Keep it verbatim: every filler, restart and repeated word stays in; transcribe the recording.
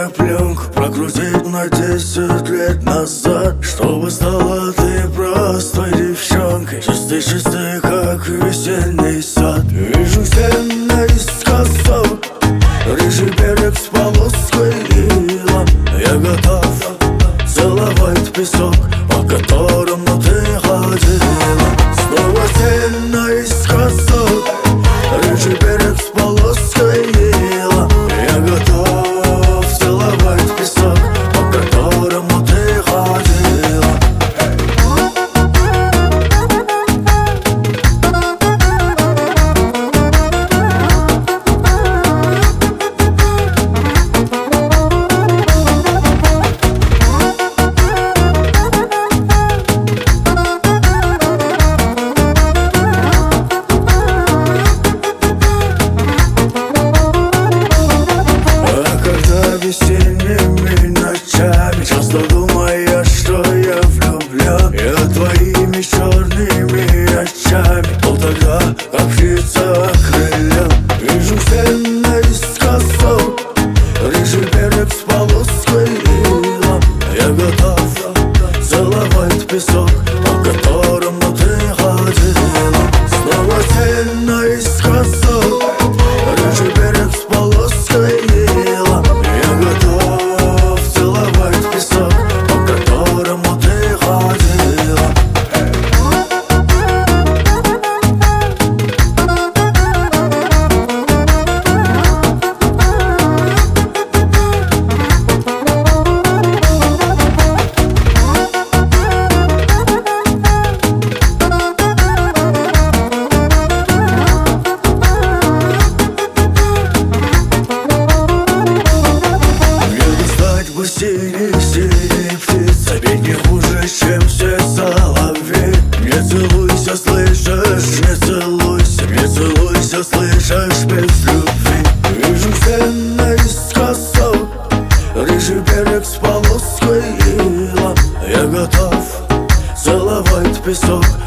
мне пленку прокрутить на десять лет назад, чтобы стала ты простой девчонкой, чистый-чистый, как весенний сад. Вижу все наискосок, рыжий берег с полоской ила. Я готов целовать песок, по которому ты ходила. Снова все наискосок, рыжий берег с полоской ила. Я готов целовать песок, по которому ты ходила. Весенними ночами часто думая, что я влюблен. Я твоими черными очами был тогда, как птица окрылен. Вижу все наискосок, рыжий берег с полоской ила. Я готов целовать песок, по которому ты ходила. Снова все наискосок, рыжий берег с полоской ила. Готов целовать песок, по которому ты ходила. Синий-синий птица, ведь не хуже, чем все соловей. Не целуйся, слышишь, не целуйся, не целуйся, слышишь, без любви. Вижу все наискосок, рыжий берег с полоской ила. Я готов целовать песок,